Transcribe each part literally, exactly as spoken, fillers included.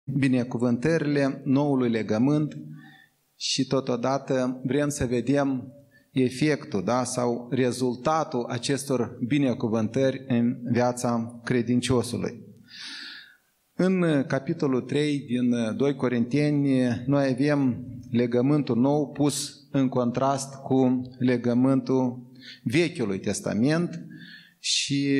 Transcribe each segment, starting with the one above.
binecuvântările noului legământ și totodată vrem să vedem efectul, da, sau rezultatul acestor binecuvântări în viața credinciosului. În capitolul trei din doi Corinteni noi avem legământul nou pus în contrast cu legământul Vechiului Testament și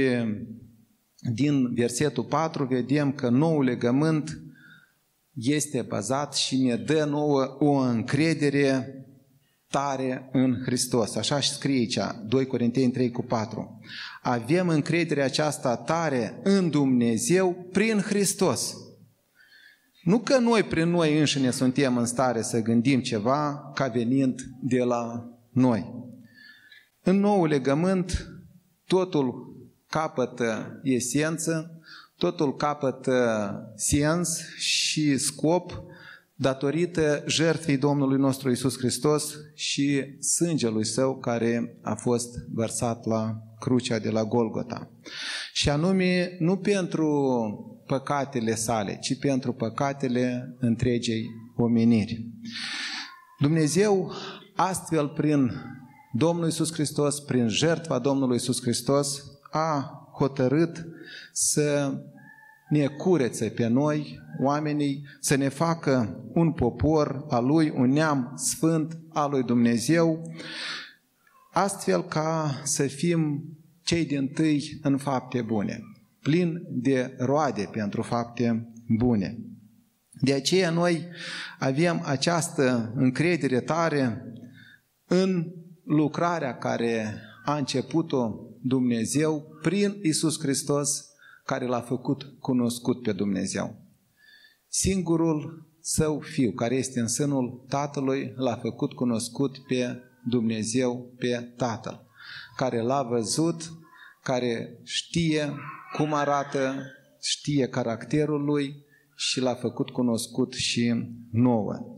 din versetul patru vedem că noul legământ este bazat și ne dă nouă o încredere tare în Hristos. Așa și scrie aici, doi Corinteni trei cu patru. Avem încrederea aceasta tare în Dumnezeu prin Hristos. Nu că noi prin noi înșine suntem în stare să gândim ceva ca venind de la noi. În noul legământ totul capătă esență, totul capătă sens și scop datorită jertfei Domnului nostru Iisus Hristos și sângelui Său care a fost vărsat la crucea de la Golgota. Și anume, nu pentru păcatele sale, ci pentru păcatele întregei omeniri. Dumnezeu astfel prin Domnul Iisus Hristos, prin jertfa Domnului Iisus Hristos, a hotărât să ne curețe pe noi, oamenii, să ne facă un popor al Lui, un neam sfânt al lui Dumnezeu, astfel ca să fim cei dintâi în fapte bune, plini de roade pentru fapte bune. De aceea noi avem această încredere tare în lucrarea care a început-o Dumnezeu prin Iisus Hristos, care l-a făcut cunoscut pe Dumnezeu. Singurul Său Fiu, care este în sânul Tatălui, l-a făcut cunoscut pe Dumnezeu, pe Tatăl, care l-a văzut, care știe cum arată, știe caracterul Lui și l-a făcut cunoscut și nouă.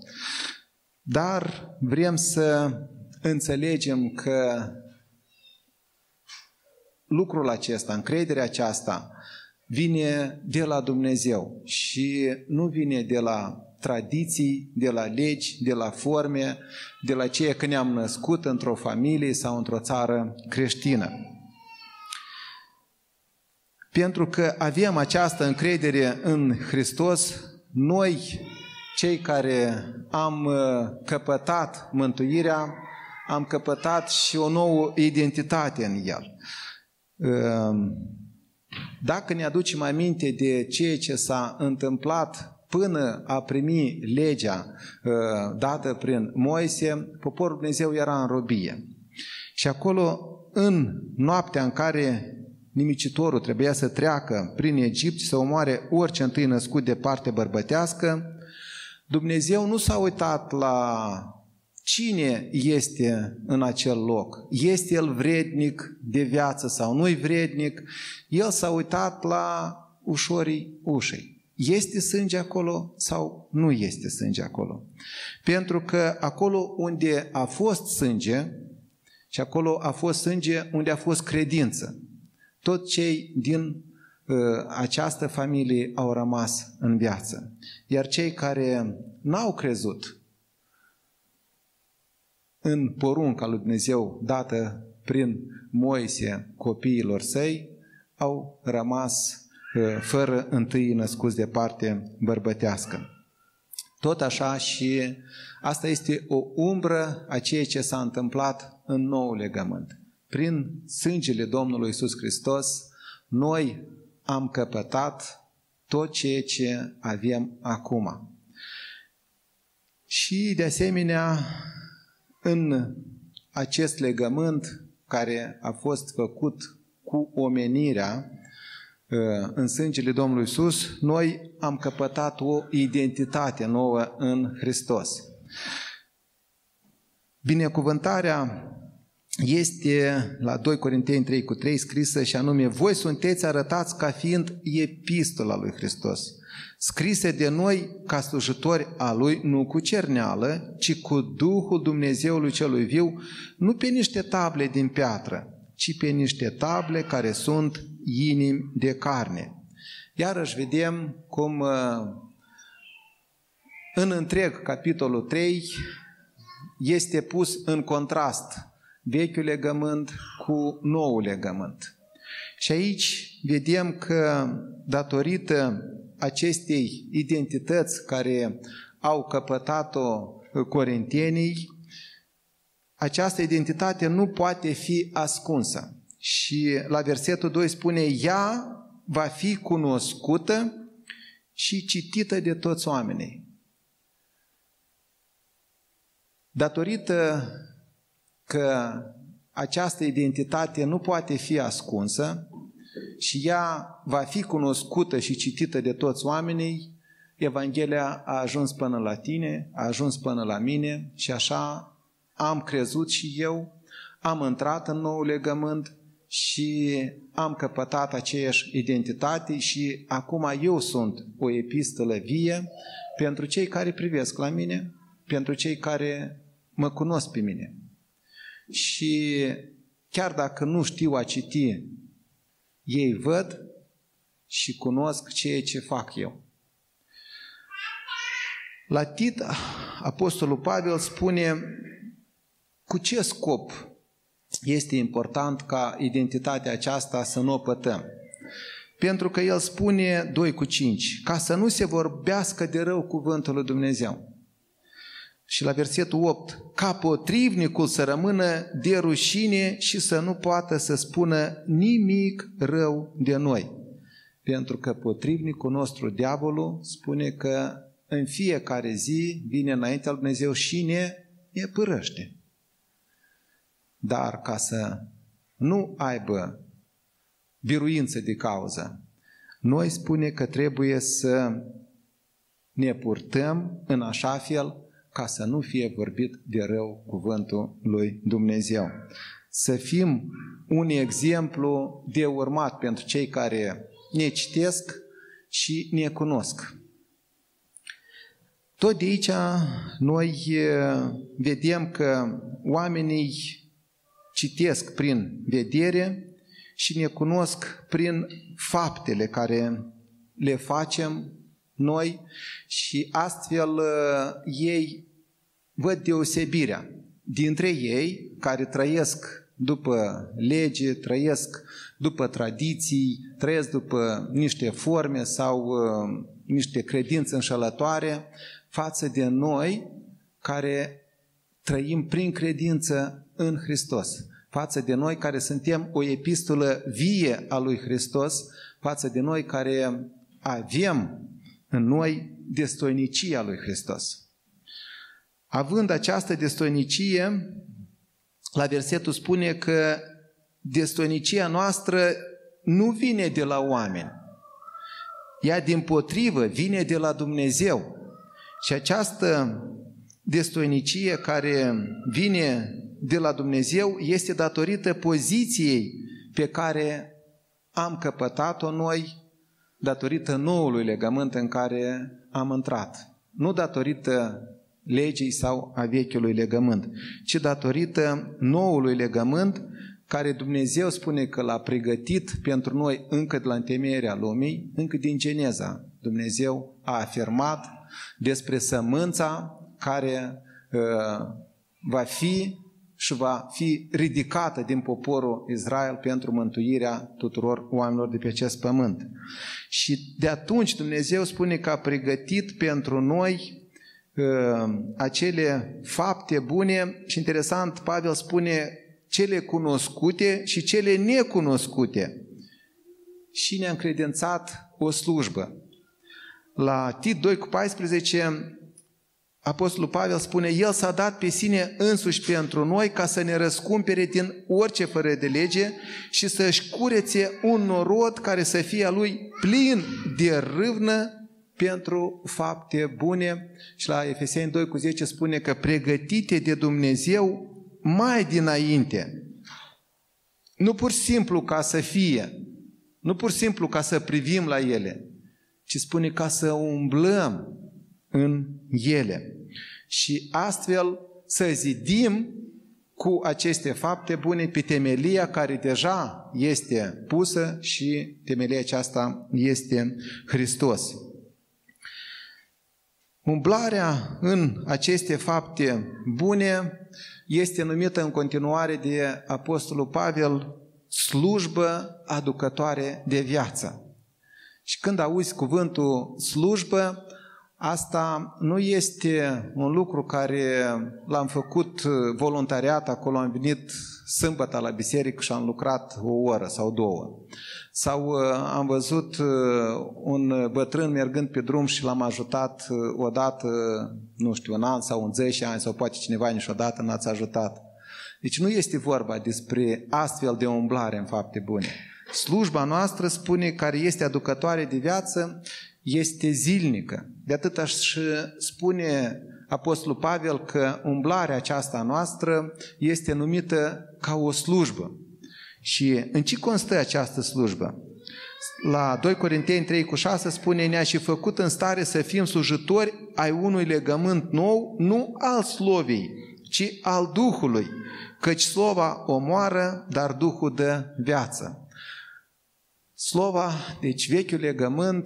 Dar vrem să înțelegem că lucrul acesta, încrederea aceasta, vine de la Dumnezeu și nu vine de la tradiții, de la legi, de la forme, de la ceea că ne-am născut într-o familie sau într-o țară creștină. Pentru că avem această încredere în Hristos, noi, cei care am căpătat mântuirea, am căpătat și o nouă identitate în El. Dacă ne aducem aminte de ceea ce s-a întâmplat până a primi legea dată prin Moise, poporul Dumnezeu era în robie. Și acolo, în noaptea în care nimicitorul trebuia să treacă prin Egipt și să omoare orice întâi născut de parte bărbătească, Dumnezeu nu s-a uitat la cine este în acel loc. Este el vrednic de viață sau nu-i vrednic? El s-a uitat la ușorii ușei. Este sânge acolo sau nu este sânge acolo? Pentru că acolo unde a fost sânge, și acolo a fost sânge unde a fost credință, toți cei din uh, această familie au rămas în viață. Iar cei care n-au crezut în porunca lui Dumnezeu dată prin Moise copiilor săi, au rămas uh, fără întâi născuți de parte bărbătească. Tot așa și asta este o umbră a ceea ce s-a întâmplat în noul legământ. Prin sângele Domnului Iisus Hristos, noi am căpătat tot ceea ce avem acum. Și de asemenea, în acest legământ care a fost făcut cu omenirea în sângele Domnului Iisus, noi am căpătat o identitate nouă în Hristos. Binecuvântarea este la doi Corinteni trei cu trei scrisă și anume: voi sunteți arătați ca fiind epistola lui Hristos, scrise de noi ca slujitori a Lui, nu cu cerneală, ci cu Duhul Dumnezeului celui viu, nu pe niște table din piatră, ci pe niște table care sunt inimi de carne. Iarăși vedem cum în întreg capitolul trei este pus în contrast vechiul legământ cu noul legământ. Și aici vedem că datorită acestei identități care au căpătat-o corintenii, această identitate nu poate fi ascunsă. Și la versetul doi spune, ea va fi cunoscută și citită de toți oamenii. Datorită că această identitate nu poate fi ascunsă și ea va fi cunoscută și citită de toți oamenii, Evanghelia a ajuns până la tine, a ajuns până la mine și așa am crezut și eu, am intrat în nou legământ și am căpătat aceeași identitate și acum eu sunt o epistolă vie pentru cei care privesc la mine, pentru cei care mă cunosc pe mine. Și chiar dacă nu știu a citi, ei văd și cunosc ceea ce fac eu. La Tit, Apostolul Pavel spune cu ce scop este important ca identitatea aceasta să nu o pătăm. Pentru că el spune doi cu cinci, ca să nu se vorbească de rău cuvântul lui Dumnezeu. Și la versetul opt, ca potrivnicul să rămână de rușine și să nu poată să spună nimic rău de noi. Pentru că potrivnicul nostru, diavolul, spune că în fiecare zi vine înaintea lui Dumnezeu și ne, ne părăște. Dar ca să nu aibă biruință de cauză, noi spune că trebuie să ne purtăm în așa fel ca să nu fie vorbit de rău cuvântul lui Dumnezeu. Să fim un exemplu de urmat pentru cei care ne citesc și ne cunosc. Tot de aici noi vedem că oamenii citesc prin vedere și ne cunosc prin faptele care le facem noi și astfel ei văd deosebirea dintre ei care trăiesc după lege, trăiesc după tradiții, trăiesc după niște forme sau uh, niște credințe înșelătoare față de noi care trăim prin credință în Hristos, față de noi care suntem o epistolă vie a lui Hristos, față de noi care avem în noi destoinicia lui Hristos. Având această destoinicie, la versetul spune că destoinicia noastră nu vine de la oameni. Ea dimpotrivă vine de la Dumnezeu. Și această destoinicie care vine de la Dumnezeu este datorită poziției pe care am căpătat-o noi, datorită noului legământ în care am intrat. Nu datorită legii sau a vechiului legământ, ci datorită noului legământ care Dumnezeu spune că l-a pregătit pentru noi încă de la întemeierea lumii, încă din Geneza. Dumnezeu a afirmat despre sămânța care uh, va fi și va fi ridicată din poporul Israel pentru mântuirea tuturor oamenilor de pe acest pământ. Și de atunci Dumnezeu spune că a pregătit pentru noi uh, acele fapte bune și interesant, Pavel spune cele cunoscute și cele necunoscute și ne-a încredințat o slujbă. La Tit doi cu paisprezece, Apostolul Pavel spune, El s-a dat pe sine însuși pentru noi ca să ne răscumpere din orice fără de lege și să-și curețe un norod care să fie a Lui plin de râvnă pentru fapte bune. Și la Efeseni doi cu zece spune că pregătite de Dumnezeu mai dinainte. Nu pur și simplu ca să fie, nu pur și simplu ca să privim la ele, ci spune ca să umblăm în ele. Și astfel să zidim cu aceste fapte bune pe temelia care deja este pusă și temelia aceasta este Hristos. Umblarea în aceste fapte bune este numită în continuare de Apostolul Pavel slujbă aducătoare de viață. Și când auzi cuvântul slujbă, asta nu este un lucru care l-am făcut voluntariat, acolo am venit sâmbătă la biserică și am lucrat o oră sau două. Sau am văzut un bătrân mergând pe drum și l-am ajutat odată, nu știu, un an sau un zece ani, sau poate cineva niciodată n-ați ajutat. Deci nu este vorba despre astfel de umblare în fapte bune. Slujba noastră, spune, care este aducătoare de viață, este zilnică. De atât aș spune Apostolul Pavel că umblarea aceasta noastră este numită ca o slujbă. Și în ce constă această slujbă? La doi Corinteni trei cu șase spune: ne-a și făcut în stare să fim slujitori ai unui legământ nou, nu al slovei, ci al Duhului, căci slova omoară, dar Duhul dă viață. Slova, deci vechiul legământ,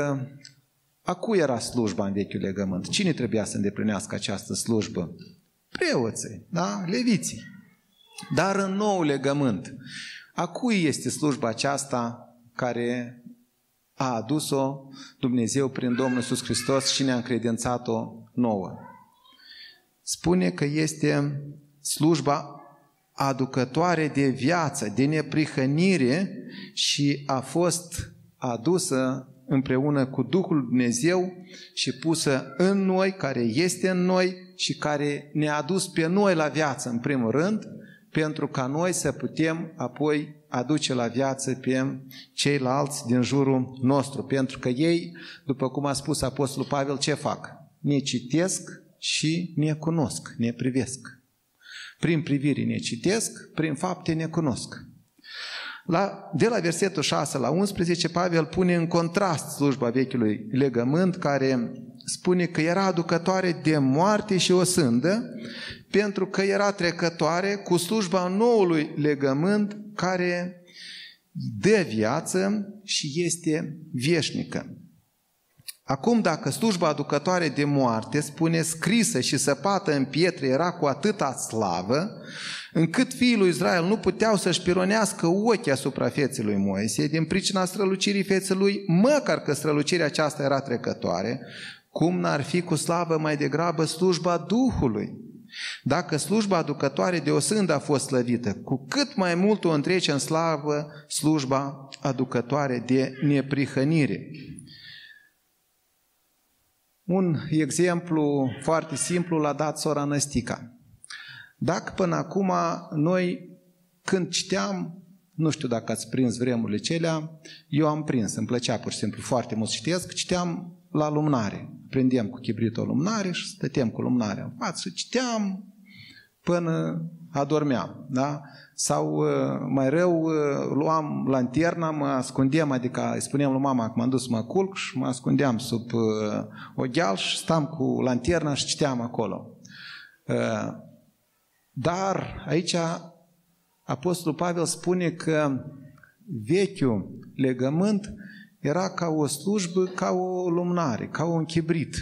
a cui era slujba în vechiul legământ? Cine trebuia să îndeplinească această slujbă? Preoții, da? Leviții. Dar în nou legământ, a cui este slujba aceasta care a adus-o Dumnezeu prin Domnul Iisus Hristos și ne-a încredințat-o nouă? Spune că este slujba aducătoare de viață, de neprihănire, și a fost adusă împreună cu Duhul Dumnezeu și pusă în noi, care este în noi și care ne-a adus pe noi la viață în primul rând, pentru ca noi să putem apoi aduce la viață pe ceilalți din jurul nostru. Pentru că ei, după cum a spus Apostolul Pavel, ce fac? Ne citesc și ne cunosc, ne privesc. Prin privire ne citesc, prin fapte ne cunosc. La, de la versetul șase la unsprezece, Pavel pune în contrast slujba vechiului legământ, care spune că era aducătoare de moarte și osândă, pentru că era trecătoare, cu slujba noului legământ, care dă viață și este veșnică. Acum, dacă slujba aducătoare de moarte, spune, scrisă și săpată în pietre, era cu atâta slavă, încât fiii lui Israel nu puteau să-și pironească ochii asupra feței lui Moise, din pricina strălucirii feței lui, măcar că strălucirea aceasta era trecătoare, cum n-ar fi cu slavă mai degrabă slujba Duhului? Dacă slujba aducătoare de osândă a fost slăvită, cu cât mai mult o întrece în slavă slujba aducătoare de neprihănire. Un exemplu foarte simplu l-a dat sora Năstica. Dacă până acum noi, când citeam, nu știu dacă ați prins vremurile celea, eu am prins, îmi plăcea pur și simplu foarte mult citesc, citeam la lumnare. Prindem cu chibritul o lumnare și stăteam cu lumnarea în față, citeam până adormeam, da? Sau mai rău, luam lanterna, mă ascundeam, adică îi spuneam lui mama că m-am dus să mă culc și mă ascundeam sub o gheal și stam cu lanterna și citeam acolo. Dar aici Apostolul Pavel spune că vechiul legământ era ca o slujbă, ca o lumnare, ca un chibrit,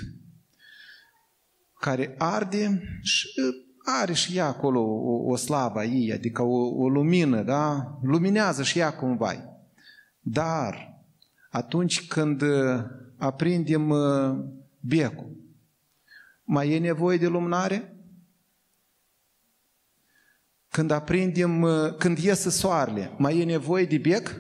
care arde și are și ea acolo o, o slavă a ei, adică o, o lumină, da? Luminează și ea cumva. Dar atunci când aprindem becul, mai e nevoie de lumânare? Când aprindem, când iese soarele, mai e nevoie de bec?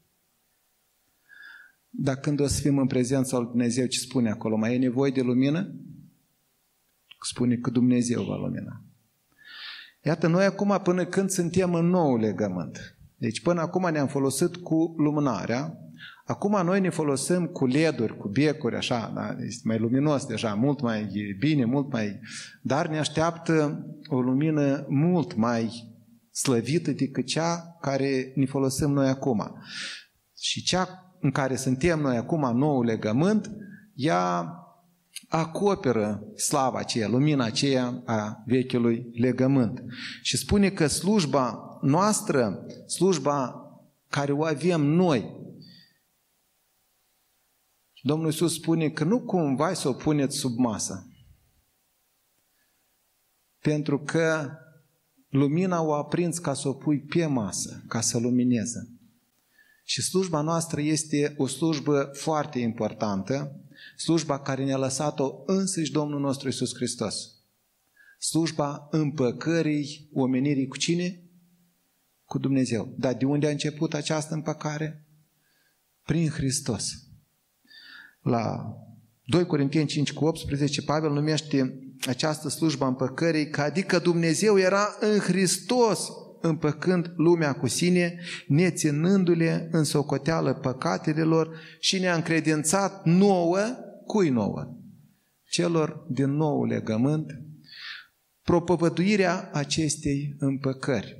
Dar când o să fim în prezența lui Dumnezeu, ce spune acolo? Mai e nevoie de lumină? Spune că Dumnezeu va lumina. Iată, noi acum până când suntem în nou legământ. Deci până acum ne-am folosit cu lumânarea, acum noi ne folosim cu leduri, cu becuri, așa, da? Este mai luminos deja, mult mai bine, mult mai... Dar ne așteaptă o lumină mult mai slăvită decât cea care ne folosim noi acum. Și cea în care suntem noi acum, nou legământ, ea acoperă slava aceea, lumina aceea a vechiului legământ. Și spune că slujba noastră, slujba care o avem noi, Domnul Iisus spune că nu cumva să o puneți sub masă. Pentru că lumina o aprins ca să o pui pe masă, ca să lumineze. Și slujba noastră este o slujbă foarte importantă, slujba care ne-a lăsat-o însuși Domnul nostru Iisus Hristos. Slujba împăcării omenirii cu cine? Cu Dumnezeu. Dar de unde a început această împăcare? Prin Hristos. La doi Corinteni cinci cu optsprezece, Pavel numește această slujbă a împăcării, că adică Dumnezeu era în Hristos împăcând lumea cu sine, neținându-le în socoteală păcatele lor și ne-a încredințat nouă, cui nouă? Celor din nou legământ, propovăduirea acestei împăcări,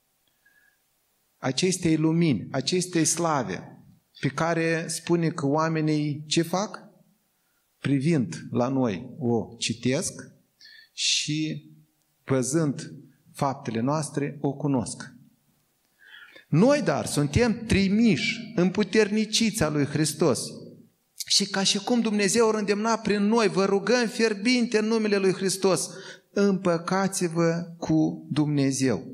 acestei lumini, acestei slave, pe care spune că oamenii ce fac? Privind la noi o citesc și văzând faptele noastre o cunosc. Noi, dar, suntem trimiși, împuterniciți a lui Hristos și ca și cum Dumnezeu o îndemna prin noi, vă rugăm fierbinte în numele lui Hristos, împăcați-vă cu Dumnezeu.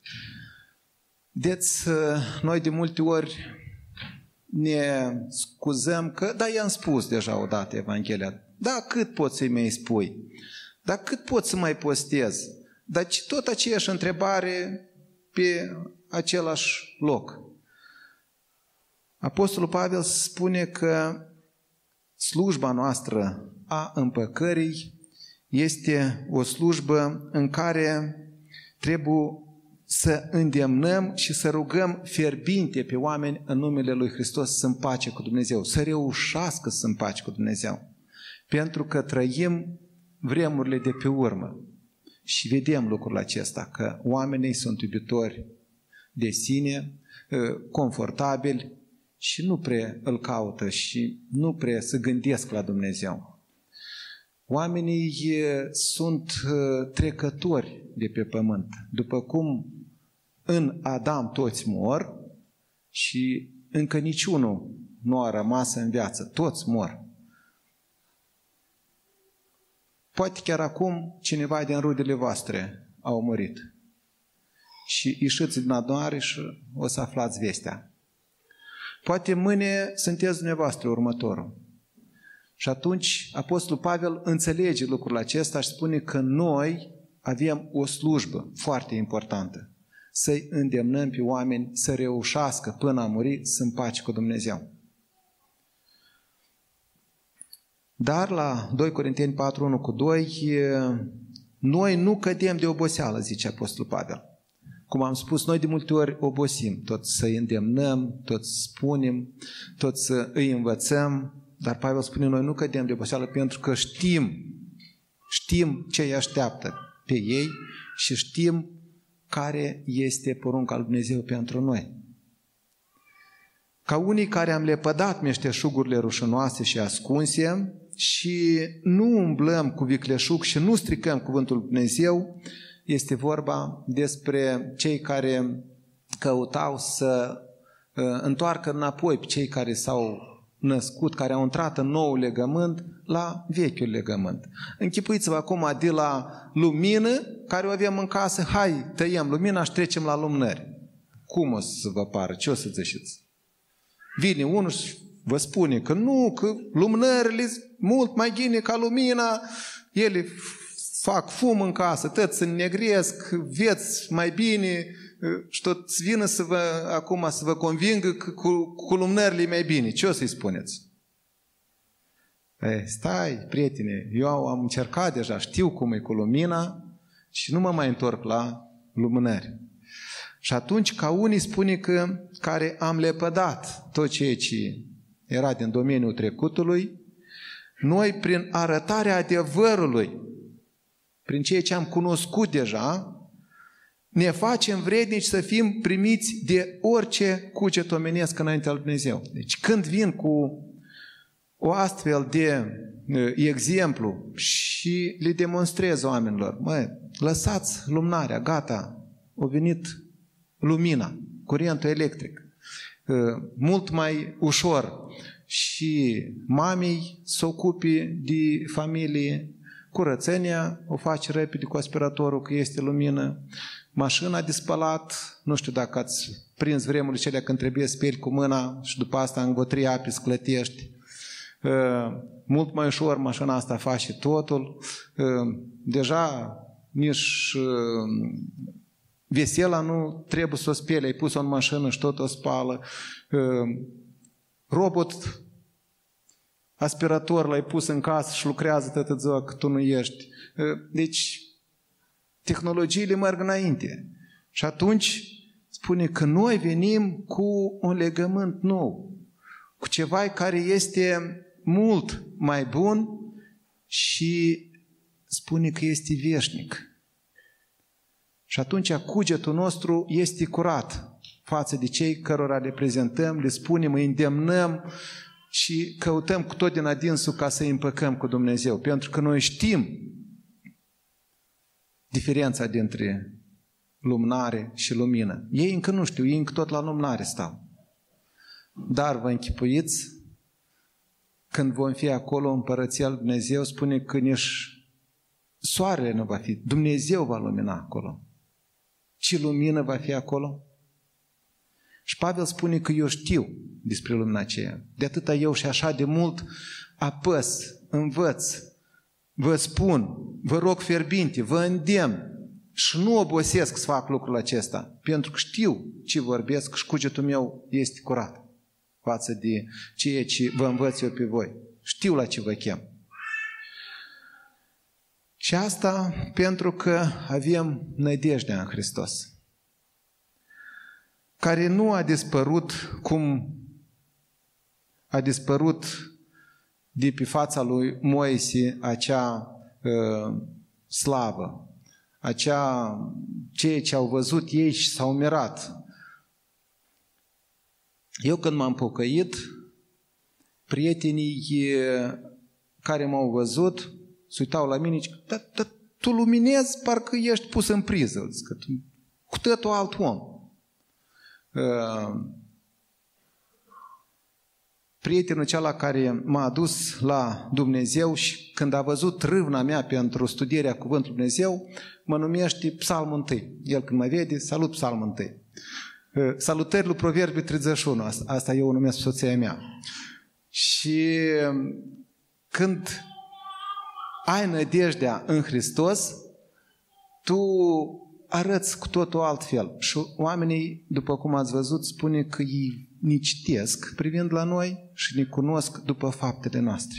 Deci, noi de multe ori ne scuzăm că, da, i-am spus deja odată Evanghelia, da, cât poți să-i mai spui? Dar cât pot să mai postez? Dar tot aceeași întrebare pe același loc. Apostolul Pavel spune că slujba noastră a împăcării este o slujbă în care trebuie să îndemnăm și să rugăm fierbinte pe oameni în numele lui Hristos să împace cu Dumnezeu, să reușească să împace cu Dumnezeu. Pentru că trăim vremurile de pe urmă și vedem lucrul acesta, că oamenii sunt iubitori de sine, confortabili și nu prea îl caută și nu prea se gândesc la Dumnezeu. Oamenii sunt trecători de pe pământ. După cum în Adam toți mor și încă niciunul nu a rămas în viață, toți mor. Poate chiar acum cineva din rudele voastre au murit. Și ieșiți din adunare și o să aflați vestea. Poate mâine sunteți dumneavoastră următorul. Și atunci Apostolul Pavel înțelege lucrul acesta și spune că noi avem o slujbă foarte importantă. Să-i îndemnăm pe oameni să reușească până a muri să împace cu Dumnezeu. Dar la doi Corinteni patru, unu cu doi, noi nu cădem de oboseală, zice Apostolul Pavel. Cum am spus, noi de multe ori obosim, tot să-i îndemnăm, tot să spunem, tot să îi învățăm, dar Pavel spune, noi nu cădem de oboseală pentru că știm, știm ce îi așteaptă pe ei și știm care este porunca lui Dumnezeu pentru noi. Ca unii care am lepădat meșteșugurile rușinoase și ascunse și nu umblăm cu vicleșug și nu stricăm cuvântul lui Dumnezeu, este vorba despre cei care căutau să uh, întoarcă înapoi pe cei care s-au născut, care au intrat în nou legământ la vechiul legământ. Închipuiți-vă acum de la lumină care o avem în casă, hai, tăiem lumina și trecem la lumânări. Cum o să vă pară? Ce o să ziceți? Vine unul și vă spune că nu, că lumânările sunt mult mai bine ca lumina, ele fac fum în casă, tot se înnegresc, veți mai bine și tot vină să vă, acum să vă convingă că cu, cu lumânările e mai bine. Ce o să-i spuneți? Ei, stai, prietene, eu am încercat deja, știu cum e cu lumina și nu mă mai întorc la lumânări. Și atunci, ca unii spune că care am lepădat tot ceea ce era din domeniul trecutului, noi prin arătarea adevărului, prin ceea ce am cunoscut deja, ne facem vrednici să fim primiți de orice cuget omenesc înaintea lui Dumnezeu. Deci când vin cu o astfel de exemplu și le demonstrez oamenilor, măi, lăsați lumânarea, gata, a venit lumina, curentul electric, mult mai ușor și mamei să ocupe de familie, curățenia o face repede cu aspiratorul că este lumină, mașina de spălat, nu știu dacă ați prins vremurile cele când trebuie să speli cu mâna și după asta în gotrii api sclătești. Mult mai ușor mașina asta face totul. Deja nici vesela nu trebuie să o speli, ai pus-o în mașină și tot o spală. Robot aspirator l-ai pus în casă și lucrează toată ziua că tu nu ești. Deci, tehnologiile merg înainte. Și atunci spune că noi venim cu un legământ nou, cu ceva care este mult mai bun și spune că este veșnic. Și atunci cugetul nostru este curat față de cei cărora le prezentăm, le spunem, îi îndemnăm și căutăm cu tot din adinsul ca să îi împăcăm cu Dumnezeu. Pentru că noi știm diferența dintre lumânare și lumină. Ei încă nu știu, ei încă tot la lumânare stau. Dar vă închipuiți, când vom fi acolo, Împărăția lui Dumnezeu spune că nici soarele nu va fi. Dumnezeu va lumina acolo. Ce lumină va fi acolo? Și Pavel spune că eu știu despre lumina aceea. De atâta eu și așa de mult apăs, învăț, vă spun, vă rog fierbinte, vă îndemn și nu obosesc să fac lucrul acesta, pentru că știu ce vorbesc și cugetul meu este curat față de ceea ce vă învăț eu pe voi. Știu la ce vă chem. Și asta pentru că avem nădejdea în Hristos, care nu a dispărut cum a dispărut de pe fața lui Moise acea uh, slavă, acea, ceea ce au văzut ei și s-au mirat. Eu când m-am pocăit, prietenii care m-au văzut se uitau la mine și zic, dar, dar tu luminezi, parcă ești pus în priză, zic, cu totul alt om. Uh, prietenul acela care m-a adus la Dumnezeu și când a văzut râvna mea pentru studierea Cuvântului Dumnezeu, mă numește Psalmul întâi. El când mă vede, salut Psalmul întâi. Uh, salutări lui Proverbii treizeci și unu, asta, asta eu o numesc soția mea. Și când ai nădejdea în Hristos, tu arăți cu totul altfel. Și oamenii, după cum ați văzut, spune că ei ne citesc privind la noi și ne cunosc după faptele noastre.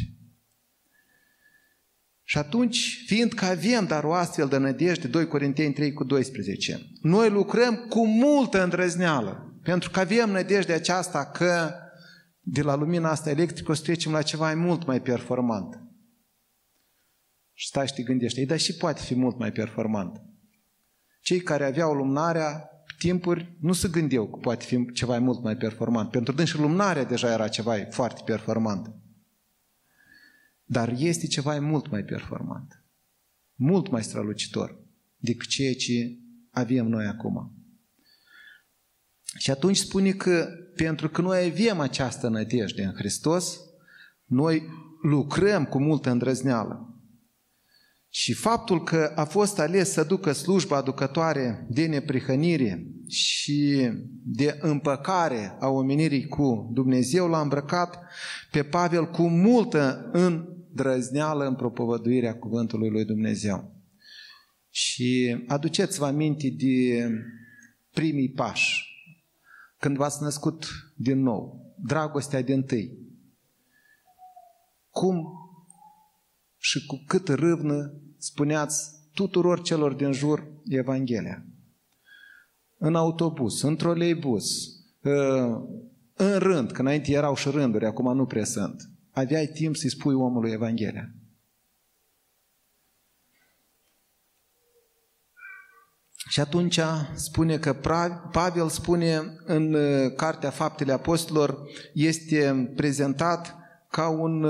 Și atunci, fiindcă avem dar o astfel de nădejde, doi Corinteni trei cu doisprezece, noi lucrăm cu multă îndrăzneală, pentru că avem nădejdea aceasta că de la lumina asta electrică o să trecem la ceva mult mai performant. Și stai și te gândești, dar și poate fi mult mai performant. Cei care aveau lumânarea timpuri nu se gândeau că poate fi ceva mult mai performant. Pentru dâns și lumânarea deja era ceva foarte performant. Dar este ceva mult mai performant. Mult mai strălucitor decât ceea ce avem noi acum. Și atunci spune că pentru că noi avem această nădejde în Hristos, noi lucrăm cu multă îndrăzneală. Și faptul că a fost ales să ducă slujba aducătoare de neprihănire și de împăcare a omenirii cu Dumnezeu l-a îmbrăcat pe Pavel cu multă îndrăzneală în propovăduirea cuvântului lui Dumnezeu. Și aduceți-vă aminte de primii pași, când v-ați născut din nou, dragostea dintâi. Cum și cu cât râvnă spuneați tuturor celor din jur Evanghelia. În autobuz, în troleibuz, în rând, că înainte erau și rânduri, acum nu prea sunt. Aveai timp să-i spui omului Evanghelia. Și atunci spune că Pavel spune în Cartea Faptele Apostolilor, este prezentat ca un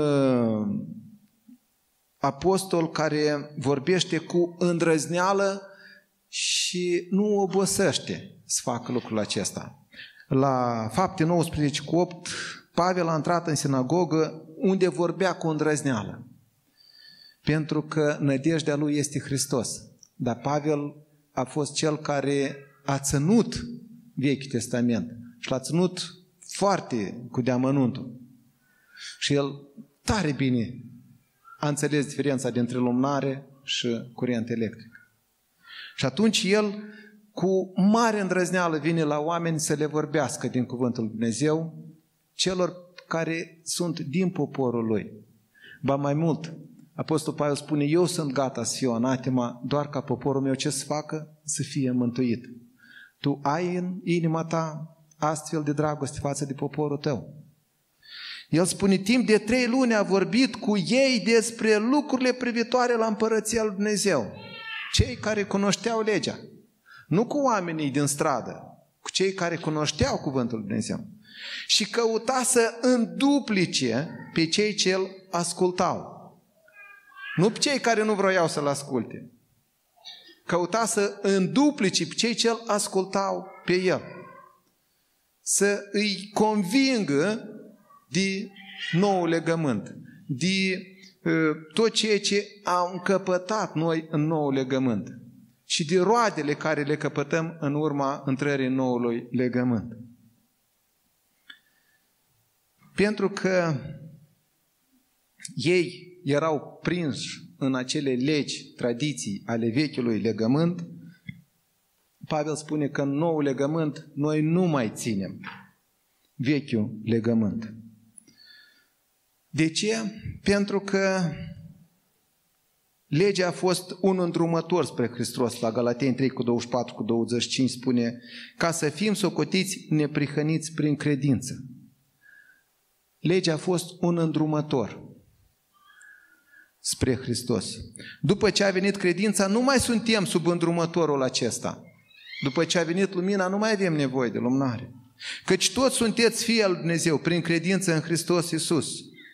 apostol care vorbește cu îndrăzneală și nu obosește să facă lucrul acesta. La Fapte nouăsprezece cu opt, Pavel a intrat în sinagogă unde vorbea cu îndrăzneală, pentru că nădejdea lui este Hristos. Dar Pavel a fost cel care a ținut Vechiul Testament și l-a ținut foarte cu deamănuntul. Și el tare bine a înțeles diferența dintre lumânare și curent electric. Și atunci el cu mare îndrăzneală vine la oameni să le vorbească din cuvântul lui Dumnezeu celor care sunt din poporul lui. Ba mai mult, Apostolul Pavel spune, eu sunt gata să fiu anatema doar ca poporul meu ce să facă? Să fie mântuit. Tu ai în inima ta astfel de dragoste față de poporul tău. El spune, timp de trei luni a vorbit cu ei despre lucrurile privitoare la împărăția lui Dumnezeu. Cei care cunoșteau legea. Nu cu oamenii din stradă, cu cei care cunoșteau cuvântul lui Dumnezeu. Și căuta să înduplice pe cei ce îl ascultau. Nu pe cei care nu vroiau să-l asculte. Căuta să înduplice pe cei ce îl ascultau pe el. Să îi convingă de nou legământ, de uh, tot ceea ce am încăpătat noi în nou legământ și de roadele care le căpătăm în urma intrării noului legământ. Pentru că ei erau prinși în acele legi, tradiții ale vechiului legământ, Pavel spune că în nou legământ noi nu mai ținem vechiul legământ. De ce? Pentru că legea a fost un îndrumător spre Hristos. La Galateni trei cu douăzeci și patru cu douăzeci și cinci spune ca să fim socotiți neprihăniți prin credință. Legea a fost un îndrumător spre Hristos. După ce a venit credința, nu mai suntem sub îndrumătorul acesta. După ce a venit lumina, nu mai avem nevoie de lumânare. Căci toți sunteți fii al lui Dumnezeu prin credință în Hristos Iisus.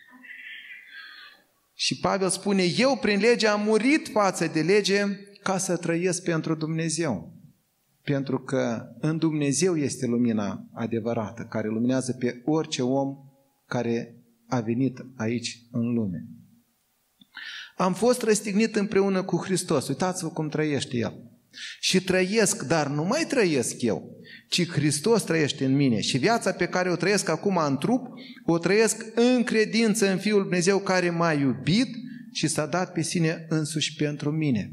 Și Pavel spune, eu prin lege am murit față de lege ca să trăiesc pentru Dumnezeu. Pentru că în Dumnezeu este lumina adevărată, care luminează pe orice om care a venit aici în lume. Am fost răstignit împreună cu Hristos. Uitați-vă cum trăiește El. Și trăiesc, dar nu mai trăiesc eu, ci Hristos trăiește în mine. Și viața pe care o trăiesc acum în trup, o trăiesc în credință în Fiul Dumnezeu care m-a iubit și s-a dat pe sine însuși pentru mine.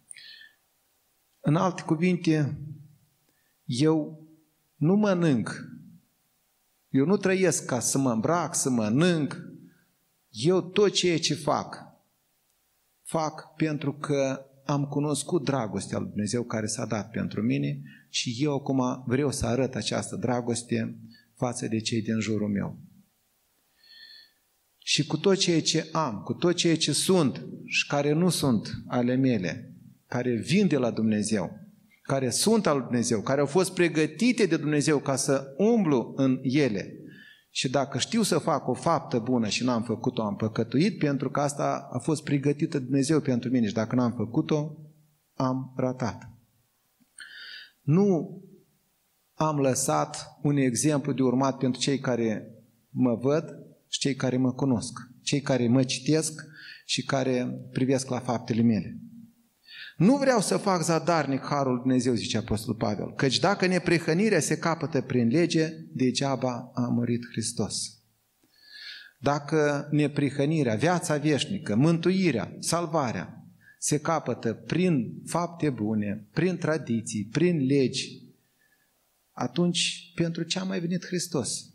În alte cuvinte, eu nu mănânc, eu nu trăiesc ca să mă îmbrac, să mănânc, eu tot ceea ce fac, fac pentru că am cunoscut dragostea lui Dumnezeu care s-a dat pentru mine și eu acum vreau să arăt această dragoste față de cei din jurul meu. Și cu tot ceea ce am, cu tot ceea ce sunt și care nu sunt ale mele, care vin de la Dumnezeu, care sunt al lui Dumnezeu, care au fost pregătite de Dumnezeu ca să umblu în ele. Și dacă știu să fac o faptă bună și n-am făcut-o, am păcătuit, pentru că asta a fost pregătită de Dumnezeu pentru mine și dacă n-am făcut-o, am ratat. Nu am lăsat un exemplu de urmat pentru cei care mă văd și cei care mă cunosc, cei care mă citesc și care privesc la faptele mele. Nu vreau să fac zadarnic harul lui Dumnezeu, zice Apostolul Pavel, căci dacă neprihănirea se capătă prin lege, degeaba a murit Hristos. Dacă neprihănirea, viața veșnică, mântuirea, salvarea se capătă prin fapte bune, prin tradiții, prin legi, atunci pentru ce a mai venit Hristos?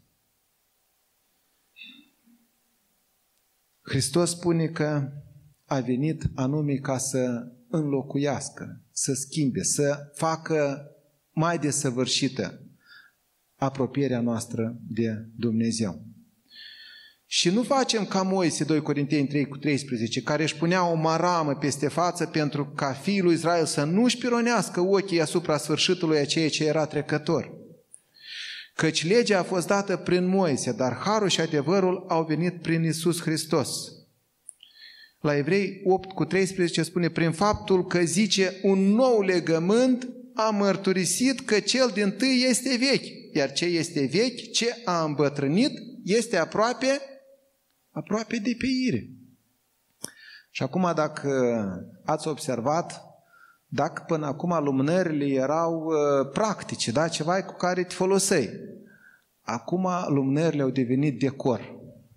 Hristos spune că a venit anume ca să înlocuiască, să schimbe, să facă mai desăvârșită apropierea noastră de Dumnezeu. Și nu facem ca Moise, doi Corinteni trei cu treisprezece, care își punea o maramă peste față pentru ca fiul lui Israel să nu-și pironească ochii asupra sfârșitului a ceea ce era trecător. Căci legea a fost dată prin Moise, dar harul și adevărul au venit prin Iisus Hristos. La Evrei opt cu treisprezece spune, prin faptul că zice un nou legământ a mărturisit că cel dintâi este vechi, iar ce este vechi, ce a îmbătrânit, este aproape, aproape de peire. Și acum dacă ați observat, dacă până acum lumânările erau uh, practice, da? Ceva cu care te foloseai. Acum lumânările au devenit decor.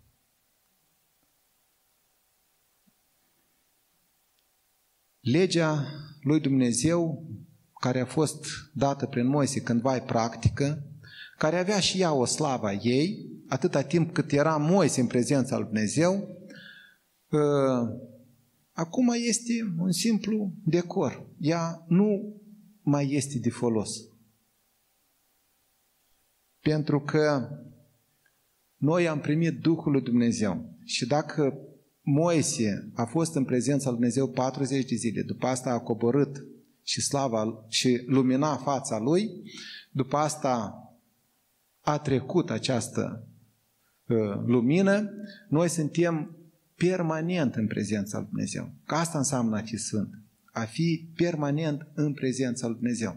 Legea lui Dumnezeu, care a fost dată prin Moise cândva practică, care avea și ea o slavă a ei, atâta timp cât era Moise în prezența lui Dumnezeu, uh, acum este un simplu decor. Ea nu mai este de folos. Pentru că noi am primit Duhul lui Dumnezeu și dacă Moise a fost în prezența lui Dumnezeu patruzeci de zile, după asta a coborât și slava și lumina fața lui, după asta a trecut această uh, lumină, noi suntem permanent în prezența lui Dumnezeu. Că asta înseamnă a fi sfânt. A fi permanent în prezența lui Dumnezeu.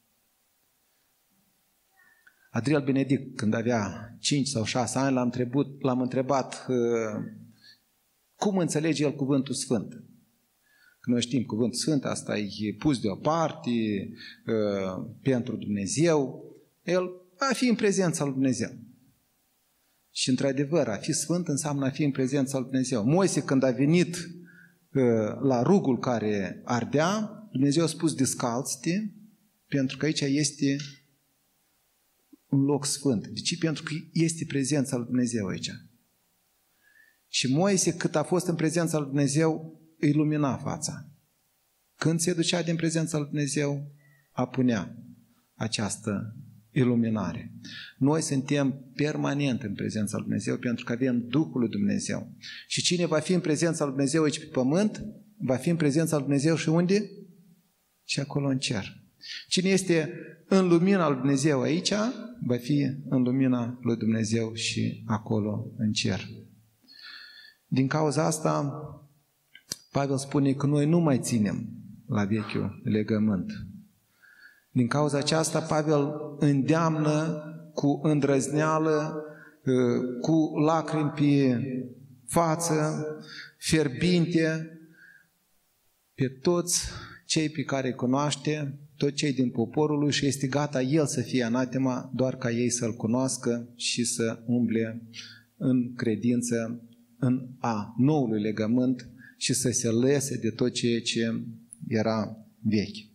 Adriel Benedict, când avea cinci sau șase ani, l-am întrebat, l-am întrebat uh, cum înțelege el cuvântul sfânt. Că noi știm cuvântul sfânt, asta e pus deoparte uh, pentru Dumnezeu. El a fi în prezența lui Dumnezeu. Și într-adevăr, a fi sfânt înseamnă a fi în prezența lui Dumnezeu. Moise, când a venit uh, la rugul care ardea, Dumnezeu a spus: descalți-te, pentru că aici este un loc sfânt. De ce? Pentru că este prezența lui Dumnezeu aici. Și Moise, cât a fost în prezența lui Dumnezeu, îi lumina fața. Când se ducea din prezența lui Dumnezeu, apunea această iluminare. Noi suntem permanent în prezența lui Dumnezeu pentru că avem Duhul lui Dumnezeu. Și cine va fi în prezența lui Dumnezeu aici pe pământ, va fi în prezența lui Dumnezeu și unde? Și acolo în cer. Cine este în lumina lui Dumnezeu aici, va fi în lumina lui Dumnezeu și acolo în cer. Din cauza asta, Pavel spune că noi nu mai ținem la vechiul legământ. Din cauza aceasta, Pavel îndeamnă cu îndrăzneală, cu lacrimi pe față, fierbinte, pe toți cei pe care îi cunoaște, toți cei din poporul lui, și este gata el să fie anatema doar ca ei să-l cunoască și să umble în credință în a noului legământ și să se lese de tot ceea ce era vechi.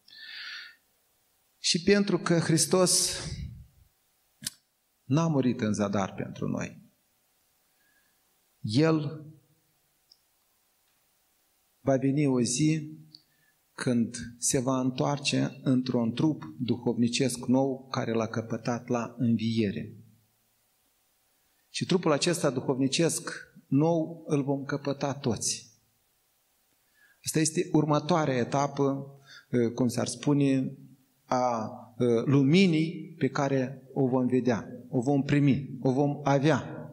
Și pentru că Hristos n-a murit în zadar pentru noi, El va veni o zi când se va întoarce într-un trup duhovnicesc nou care l-a căpătat la înviere. Și trupul acesta duhovnicesc nou îl vom căpăta toți. Asta este următoarea etapă, cum s-ar spune, a luminii pe care o vom vedea, o vom primi, o vom avea.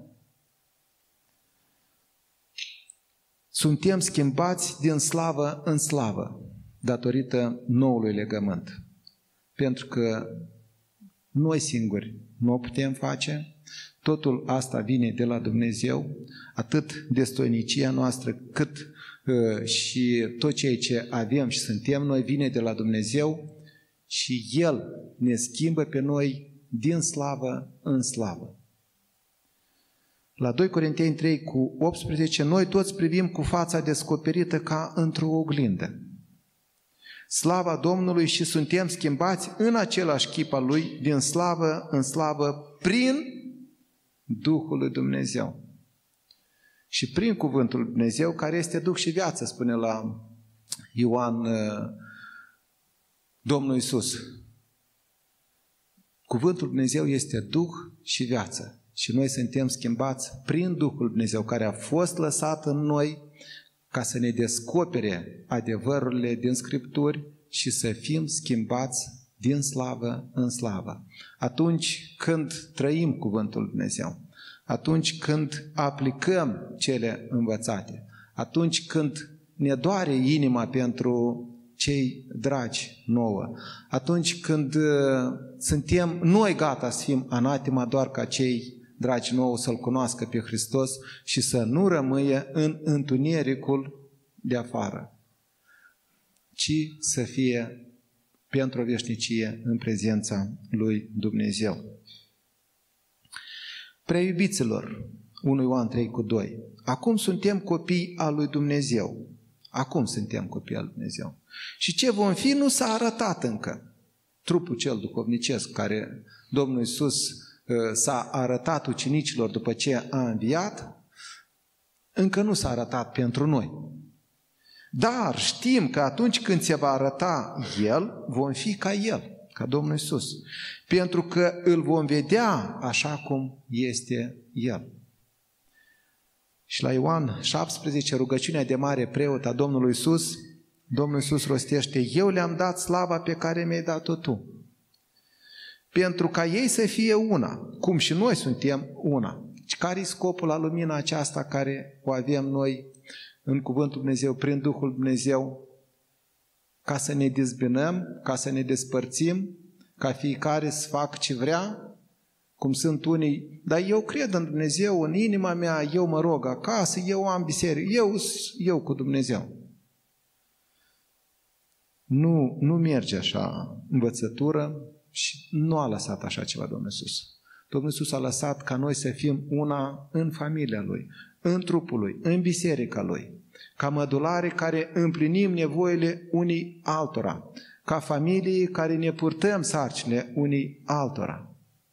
Suntem schimbați din slavă în slavă datorită noului legământ. Pentru că noi singuri nu o putem face, totul asta vine de la Dumnezeu, atât destoinicia noastră cât uh, și tot ceea ce avem și suntem noi vine de la Dumnezeu și El ne schimbă pe noi din slavă în slavă. La doi Corinteni trei cu optsprezece, noi toți privim cu fața descoperită ca într-o oglindă slava Domnului și suntem schimbați în același chip al Lui, din slavă în slavă, prin Duhul lui Dumnezeu. Și prin cuvântul lui Dumnezeu, care este Duh și viață, spune la Ioan Domnul Iisus. Cuvântul lui Dumnezeu este Duh și viață. Și noi suntem schimbați prin Duhul lui Dumnezeu, care a fost lăsat în noi ca să ne descopere adevărurile din Scripturi și să fim schimbați din slavă în slavă. Atunci când trăim cuvântul lui Dumnezeu, atunci când aplicăm cele învățate, atunci când ne doare inima pentru cei dragi nouă, atunci când uh, suntem noi gata să fim anatema doar ca cei dragi nouă, să-L cunoască pe Hristos și să nu rămâie în întunericul de afară, ci să fie pentru o veșnicie în prezența lui Dumnezeu. Preiubiților, unu Ioan trei cu doi, acum suntem copii al lui Dumnezeu. Acum suntem copii al lui Dumnezeu. Și ce vom fi nu s-a arătat încă. Trupul cel duhovnicesc care Domnul Iisus s-a arătat ucenicilor după ce a înviat, încă nu s-a arătat pentru noi. Dar știm că atunci când se va arăta El, vom fi ca El, ca Domnul Iisus, pentru că îl vom vedea așa cum este El. Și la Ioan șaptesprezece, rugăciunea de mare preot a Domnului Iisus, Domnul Iisus rostește: eu le-am dat slava pe care mi-ai dat-o tu, pentru ca ei să fie una, cum și noi suntem una. Și care e scopul la lumina aceasta care o avem noi în Cuvântul Dumnezeu, prin Duhul Dumnezeu? Ca să ne dezbinăm, ca să ne despărțim, ca fiecare să facă ce vrea, cum sunt unii, dar eu cred în Dumnezeu, în inima mea, eu mă rog acasă, eu am biserică, eu, eu cu Dumnezeu. Nu, nu merge așa învățătură și nu a lăsat așa ceva Domnul Iisus. Domnul Iisus a lăsat ca noi să fim una în familia Lui, în trupul Lui, în biserica Lui, ca mădulare care împlinim nevoile unii altora, ca familie care ne purtăm sarcinile unii altora.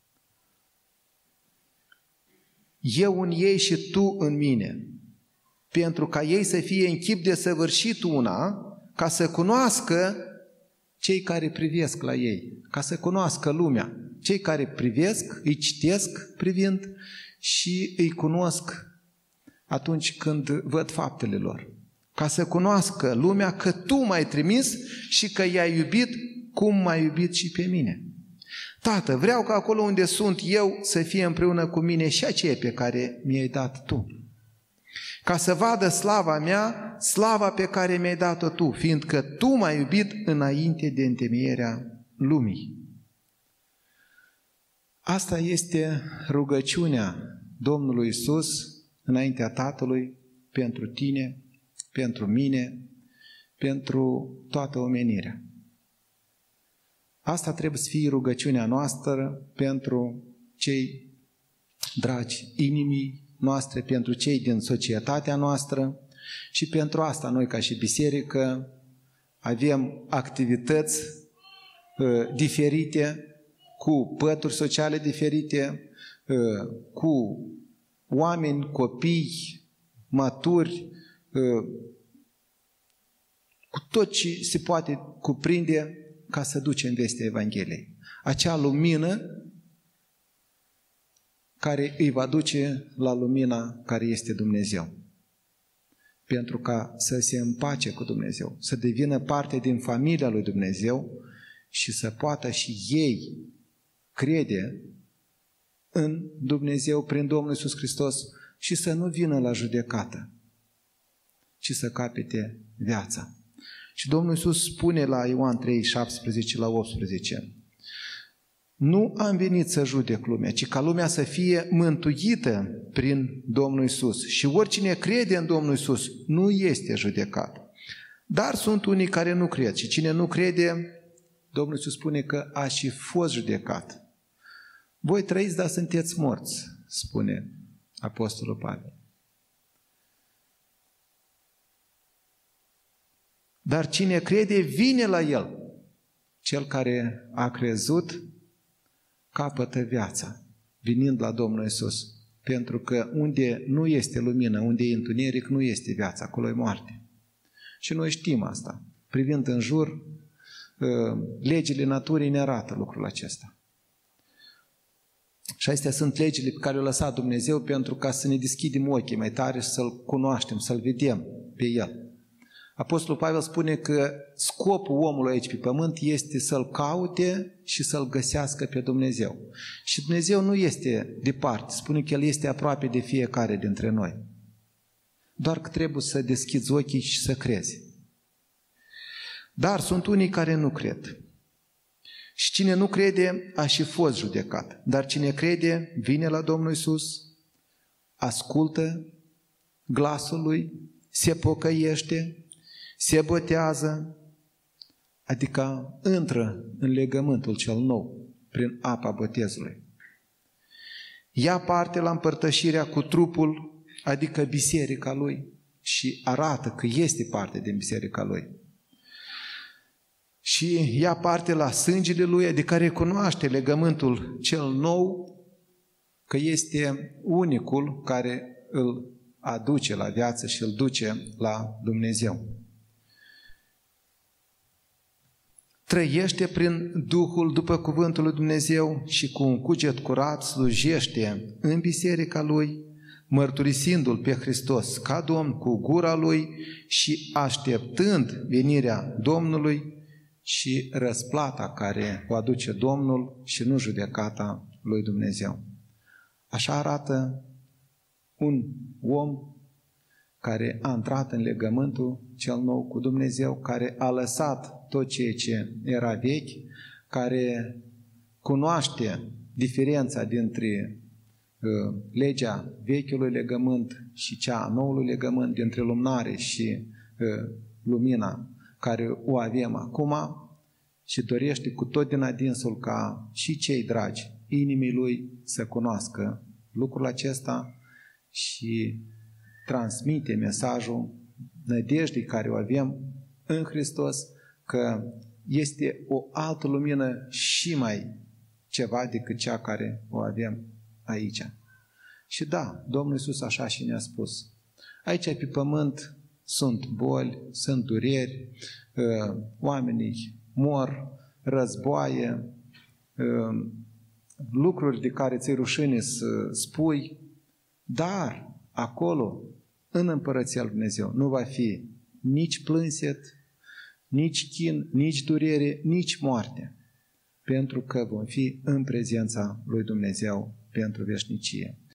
Eu în ei și tu în mine, pentru ca ei să fie în chip de săvârșit una, ca să cunoască cei care privesc la ei, ca să cunoască lumea. Cei care privesc, îi citesc privind și îi cunosc atunci când văd faptele lor. Ca să cunoască lumea că tu m-ai trimis și că i-ai iubit cum m-ai iubit și pe mine. Tată, vreau ca acolo unde sunt eu să fie împreună cu mine și aceea pe care mi-ai dat tu. Ca să vadă slava mea, slava pe care mi-ai dat-o tu, fiindcă tu m-ai iubit înainte de întemeierea lumii. Asta este rugăciunea Domnului Iisus înaintea Tatălui pentru tine, pentru mine, pentru toată omenirea. Asta trebuie să fie rugăciunea noastră pentru cei dragi inimii noastre, pentru cei din societatea noastră și pentru asta noi ca și biserică avem activități uh, diferite, cu pături sociale diferite, uh, cu oameni, copii, maturi, uh, cu tot ce se poate cuprinde ca să ducem vestea Evangheliei. Acea lumină care îi va duce la lumina care este Dumnezeu. Pentru ca să se împace cu Dumnezeu, să devină parte din familia lui Dumnezeu și să poată și ei crede în Dumnezeu prin Domnul Iisus Hristos și să nu vină la judecată, ci să capete viața. Și Domnul Iisus spune la Ioan trei, șaptesprezece la optsprezece: nu am venit să judec lumea, ci ca lumea să fie mântuită prin Domnul Iisus. Și oricine crede în Domnul Iisus nu este judecat. Dar sunt unii care nu cred și cine nu crede, Domnul Iisus spune că a și fost judecat. Voi trăiți, dar sunteți morți, spune Apostolul Pavel. Dar cine crede vine la El. Cel care a crezut capătă viața, venind la Domnul Iisus. Pentru că unde nu este lumină, unde e întuneric, nu este viața, acolo e moarte. Și noi știm asta. Privind în jur, legile naturii ne arată lucrul acesta. Și astea sunt legile pe care le-a lăsat Dumnezeu pentru ca să ne deschidem ochii mai tare și să-L cunoaștem, să-L vedem pe El. Apostolul Pavel spune că scopul omului aici pe pământ este să-L caute și să-L găsească pe Dumnezeu. Și Dumnezeu nu este departe, spune că El este aproape de fiecare dintre noi. Doar că trebuie să deschizi ochii și să crezi. Dar sunt unii care nu cred. Și cine nu crede a și fost judecat. Dar cine crede vine la Domnul Iisus, ascultă glasul Lui, se pocăiește, se botează, adică intră în legământul cel nou prin apa botezului. Ia parte la împărtășirea cu trupul, adică biserica Lui, și arată că este parte din biserica Lui. Și ia parte la sângele Lui, adică recunoaște legământul cel nou, că este unicul care îl aduce la viață și îl duce la Dumnezeu. Trăiește prin Duhul după cuvântul lui Dumnezeu și cu un cuget curat slujește în biserica Lui, mărturisindu-L pe Hristos ca Domn cu gura Lui și așteptând venirea Domnului și răsplata care o aduce Domnul și nu judecata lui Dumnezeu. Așa arată un om care a intrat în legământul cel nou cu Dumnezeu, care a lăsat tot ceea ce era vechi, care cunoaște diferența dintre uh, legea vechiului legământ și cea a noului legământ, dintre lumânare și uh, lumina care o avem acum, și dorește cu tot din adinsul ca și cei dragi inimii lui să cunoască lucrul acesta și transmite mesajul nădejdii care o avem în Hristos, că este o altă lumină și mai ceva decât cea care o avem aici. Și da, Domnul Iisus așa și ne-a spus. Aici pe pământ sunt boli, sunt dureri, oamenii mor, războaie, lucruri de care ți-e rușine să spui, dar acolo, în Împărăția lui Dumnezeu, nu va fi nici plânset, nici chin, nici durere, nici moarte, pentru că vom fi în prezența lui Dumnezeu pentru veșnicie.